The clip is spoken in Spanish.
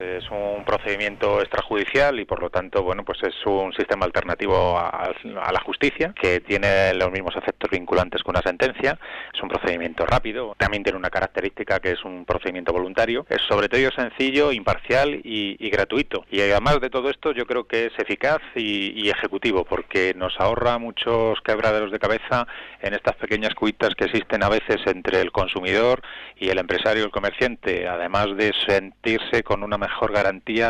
Es un procedimiento extrajudicial y por lo tanto, bueno, pues es un sistema alternativo a la justicia que tiene los mismos efectos vinculantes que una sentencia. Es un procedimiento rápido, también tiene una característica que es un procedimiento voluntario. Es sobre todo sencillo, imparcial y gratuito. Y además de todo esto, yo creo que es eficaz y ejecutivo, porque nos ahorra muchos quebraderos de cabeza en estas pequeñas cuitas que existen a veces entre el consumidor y el empresario, el comerciante, además de sentirse con una mejor garantía